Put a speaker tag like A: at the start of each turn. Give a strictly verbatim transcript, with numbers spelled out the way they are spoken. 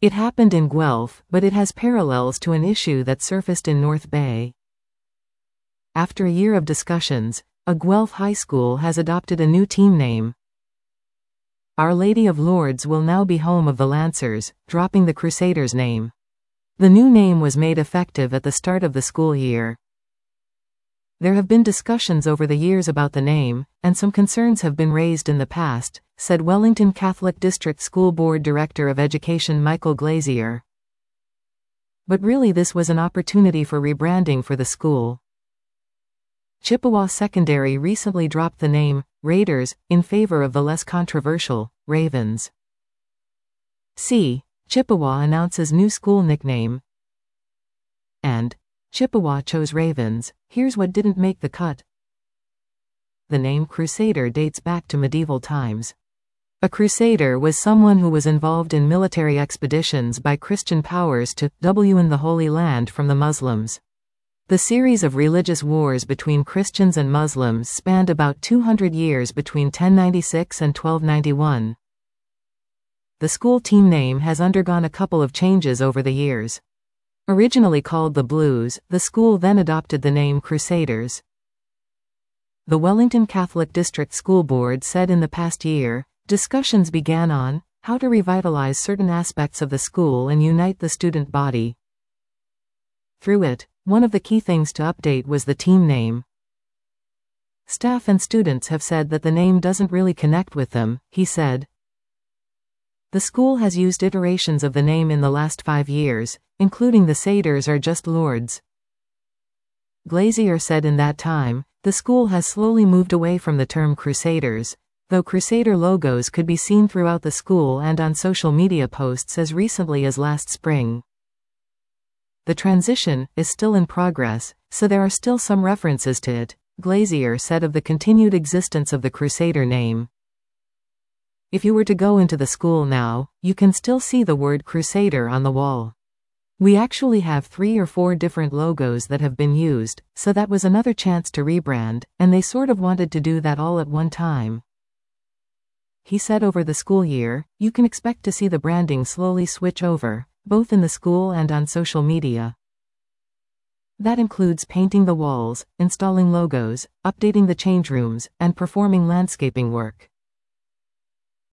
A: It happened in Guelph, but it has parallels to an issue that surfaced in North Bay. After a year of discussions, a Guelph high school has adopted a new team name. Our Lady of Lourdes will now be home of the Lancers, dropping the Crusaders name. The new name was made effective at the start of the school year. There have been discussions over the years about the name, and some concerns have been raised in the past, said Wellington Catholic District School Board Director of Education Michael Glazier. But really this was an opportunity for rebranding for the school. Chippewa Secondary recently dropped the name, Raiders, in favor of the less controversial, Ravens. See, Chippewa announces new school nickname. And, Chippewa chose Ravens. Here's what didn't make the cut. The name Crusader dates back to medieval times. A crusader was someone who was involved in military expeditions by Christian powers to win the Holy Land from the Muslims. The series of religious wars between Christians and Muslims spanned about two hundred years between ten ninety-six and twelve ninety-one. The school team name has undergone a couple of changes over the years. Originally called the Blues, the school then adopted the name Crusaders. The Wellington Catholic District School Board said in the past year, discussions began on how to revitalize certain aspects of the school and unite the student body. Through it, one of the key things to update was the team name. Staff and students have said that the name doesn't really connect with them, he said. The school has used iterations of the name in the last five years, including the Satyrs or just Lourdes. Glazier said in that time, the school has slowly moved away from the term Crusaders, though Crusader logos could be seen throughout the school and on social media posts as recently as last spring. The transition is still in progress, so there are still some references to it, Glazier said of the continued existence of the Crusader name. If you were to go into the school now, you can still see the word Crusader on the wall. We actually have three or four different logos that have been used, so that was another chance to rebrand, and they sort of wanted to do that all at one time. He said over the school year, you can expect to see the branding slowly switch over, both in the school and on social media. That includes painting the walls, installing logos, updating the change rooms, and performing landscaping work.